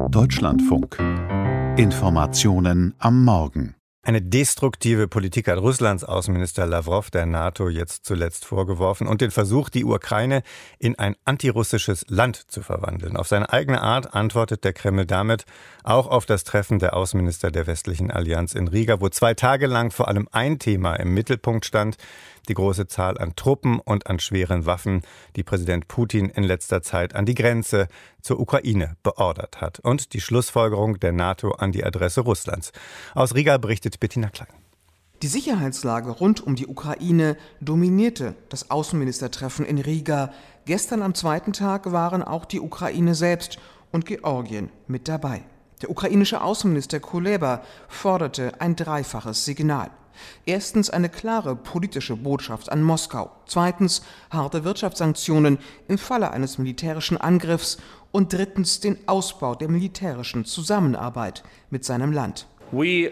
Deutschlandfunk. Informationen am Morgen. Eine destruktive Politik hat Russlands Außenminister Lawrow der NATO jetzt zuletzt vorgeworfen und den Versuch, die Ukraine in ein antirussisches Land zu verwandeln. Auf seine eigene Art antwortet der Kreml damit auch auf das Treffen der Außenminister der westlichen Allianz in Riga, wo 2 Tage lang vor allem ein Thema im Mittelpunkt stand: die große Zahl an Truppen und an schweren Waffen, die Präsident Putin in letzter Zeit an die Grenze zur Ukraine beordert hat. Und die Schlussfolgerung der NATO an die Adresse Russlands. Aus Riga berichtet Bettina Klein. Die Sicherheitslage rund um die Ukraine dominierte das Außenministertreffen in Riga. Gestern am 2. Tag waren auch die Ukraine selbst und Georgien mit dabei. Der ukrainische Außenminister Kuleba forderte ein dreifaches Signal. Erstens eine klare politische Botschaft an Moskau. Zweitens harte Wirtschaftssanktionen im Falle eines militärischen Angriffs. Und drittens den Ausbau der militärischen Zusammenarbeit mit seinem Land. Wenn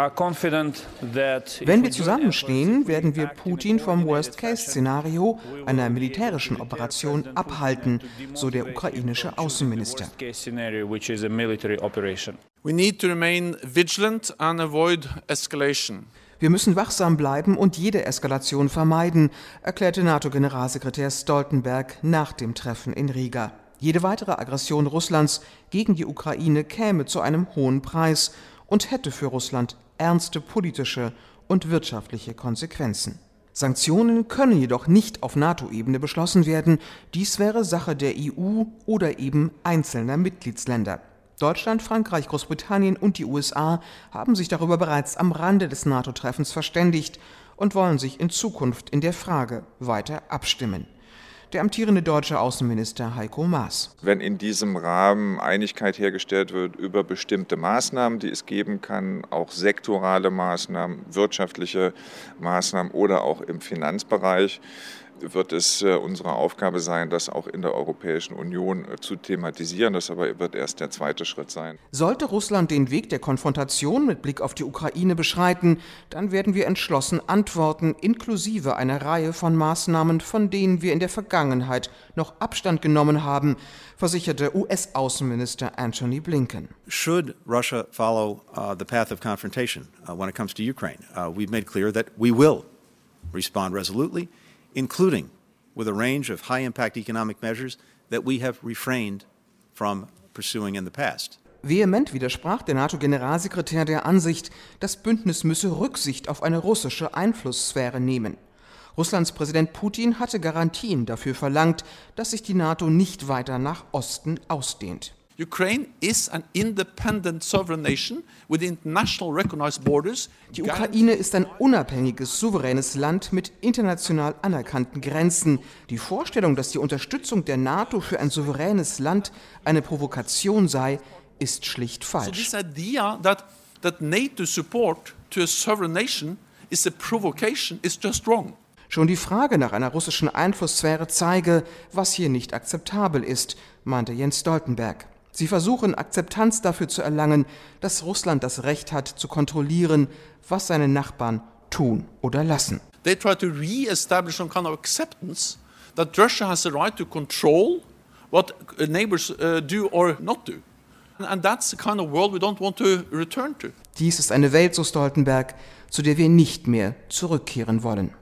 wir zusammenstehen, werden wir Putin vom Worst-Case-Szenario einer militärischen Operation abhalten, so der ukrainische Außenminister. We need to remain vigilant and avoid escalation. Wir müssen wachsam bleiben und jede Eskalation vermeiden, erklärte NATO-Generalsekretär Stoltenberg nach dem Treffen in Riga. Jede weitere Aggression Russlands gegen die Ukraine käme zu einem hohen Preis und hätte für Russland ernste politische und wirtschaftliche Konsequenzen. Sanktionen können jedoch nicht auf NATO-Ebene beschlossen werden. Dies wäre Sache der EU oder eben einzelner Mitgliedsländer. Deutschland, Frankreich, Großbritannien und die USA haben sich darüber bereits am Rande des NATO-Treffens verständigt und wollen sich in Zukunft in der Frage weiter abstimmen. Der amtierende deutsche Außenminister Heiko Maas. Wenn in diesem Rahmen Einigkeit hergestellt wird über bestimmte Maßnahmen, die es geben kann, auch sektorale Maßnahmen, wirtschaftliche Maßnahmen oder auch im Finanzbereich, wird es unsere Aufgabe sein, das auch in der Europäischen Union zu thematisieren. Das aber wird erst der zweite Schritt sein. Sollte Russland den Weg der Konfrontation mit Blick auf die Ukraine beschreiten, dann werden wir entschlossen antworten, inklusive einer Reihe von Maßnahmen, von denen wir in der Vergangenheit noch Abstand genommen haben, versicherte US-Außenminister Antony Blinken. Should Russia follow the path of confrontation when it comes to Ukraine, we've made clear that we will respond resolutely, including with a range of high-impact economic measures that we have refrained from pursuing in the past. Vehement widersprach der NATO-Generalsekretär der Ansicht, das Bündnis müsse Rücksicht auf eine russische Einflusssphäre nehmen. Russlands Präsident Putin hatte Garantien dafür verlangt, dass sich die NATO nicht weiter nach Osten ausdehnt. Ukraine is an independent sovereign nation with international recognized borders. Die Ukraine ist ein unabhängiges, souveränes Land mit international anerkannten Grenzen. Die Vorstellung, dass die Unterstützung der NATO für ein souveränes Land eine Provokation sei, ist schlicht falsch. So this idea that NATO support to a sovereign nation is a provocation is just wrong. Schon die Frage nach einer russischen Einflusssphäre zeige, was hier nicht akzeptabel ist, meinte Jens Stoltenberg. Sie versuchen, Akzeptanz dafür zu erlangen, dass Russland das Recht hat, zu kontrollieren, was seine Nachbarn tun oder lassen. They try to re-establish some kind of acceptance that Russia has the right to control what neighbors do or not do. And that's the kind of world we don't want to return to. Dies ist eine Welt, so Stoltenberg, zu der wir nicht mehr zurückkehren wollen.